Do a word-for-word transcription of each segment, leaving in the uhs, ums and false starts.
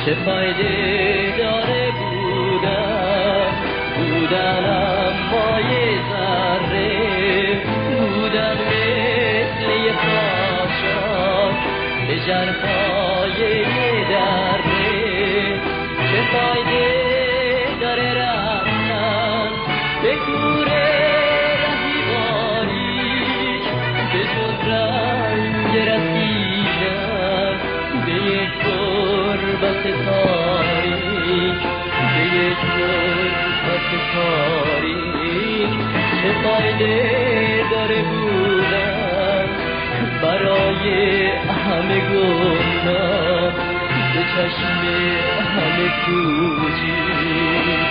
چه فایده داره بودن بودن اما یه ذره بودن مثل یه خاشاک به جرفای یه دره چه فایده داره رفتن به کوره رهی باریک به جز رنگ رسیدن به یک غربت تاریک به یک غربت تاریک چه فایده داره بودن برای همه گمنام به چشم همه کوچیک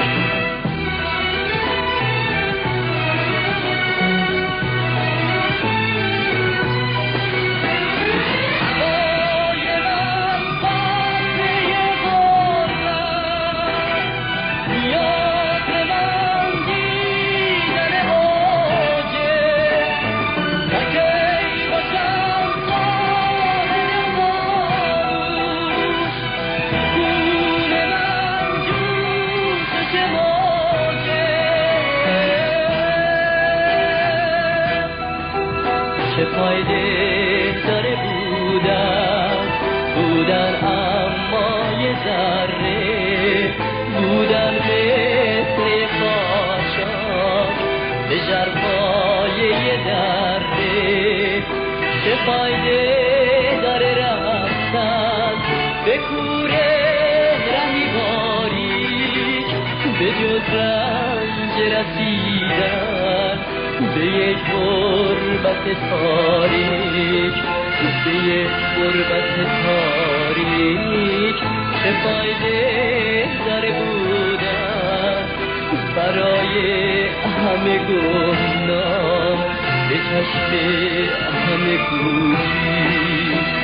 چه فایده داره بودن بودن اما یه ذره بودن مثل خاشاک به جرفای یه دره چه فایده داره رفتن به کوره رهی باریک به جز رنج رسیدن به یک غربت تاریک به یک غربت تاریک چه فایده داره بودن برای همه گمنام به چشم همه گوشی